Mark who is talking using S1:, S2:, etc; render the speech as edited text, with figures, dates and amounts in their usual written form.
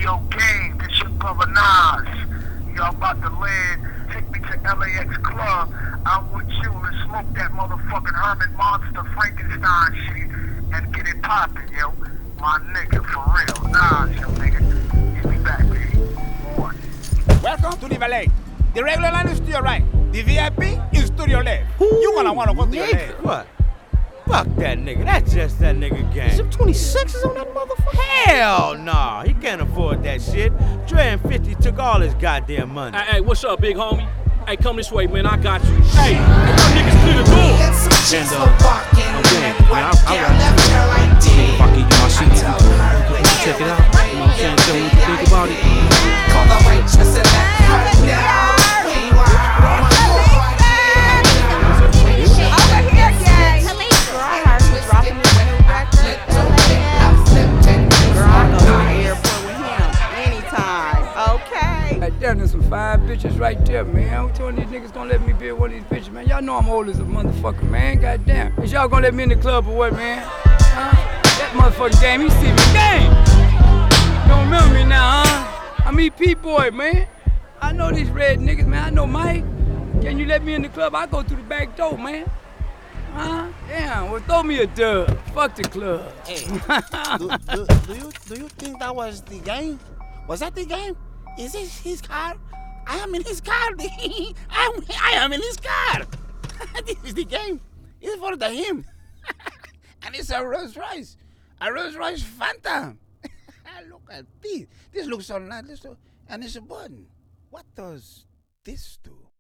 S1: yo, Game, this your brother Nas. Y'all about to land. Take me to LAX Club. I'm with you. Let's smoke that motherfucking Herman Monster Frankenstein shit and get it poppin', yo. My nigga, for real. Nas, yo, nigga. Get me back, baby. One.
S2: Welcome to the valet. The regular line is to your right. The VIP is to your left. You gonna wanna go to your left.
S3: What? Fuck that nigga. That's just that nigga gang.
S4: Some 26s on that motherfucker?
S3: Hell nah. He can't afford that shit. Dre and 50 took all his goddamn money.
S5: Hey, what's up, big homie? Hey, come this way, man. I got you. Hey, y'all niggas clear the door.
S6: And again, man, I fuck you my shit. Check it out. You know what I'm saying? Tell me what you think about it.
S7: Damn, there's some fine bitches right there, man. I'm telling these niggas gonna let me be one of these bitches, man. Y'all know I'm old as a motherfucker, man. Goddamn. Is y'all gonna let me in the club or what, man? Huh? That motherfucking Game, he see me. Game! You don't remember me now, huh? I'm EP Boy, man. I know these red niggas, man. I know Mike. Can you let me in the club? I go through the back door, man. Huh? Damn, well, throw me a dub. Fuck the club.
S4: Hey, do you think that was the Game? Was that the Game? Is this his car? I am in his car. I am in his car. This is the Game. It's for him. And it's a Rolls Royce. A Rolls Royce Phantom. Look at this. This looks so nice. And it's a button. What does this do?